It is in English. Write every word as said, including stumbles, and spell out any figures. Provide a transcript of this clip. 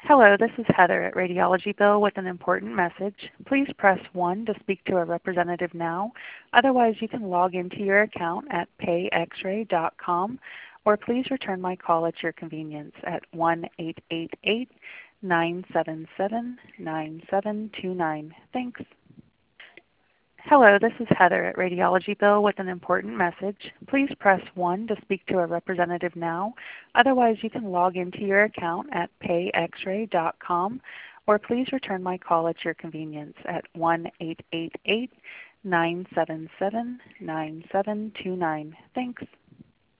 Hello, this is Heather at Radiology Bill with an important message. Please press one to speak to a representative now. Otherwise, you can log into your account at pay x ray dot com, or please return my call at your convenience at one eight eight eight, nine seven seven, nine seven two nine. Thanks. Hello, this is Heather at Radiology Bill with an important message. Please press one to speak to a representative now. Otherwise, you can log into your account at pay x ray dot com, or please return my call at your convenience at one eight eight eight, nine seven seven, nine seven two nine. Thanks.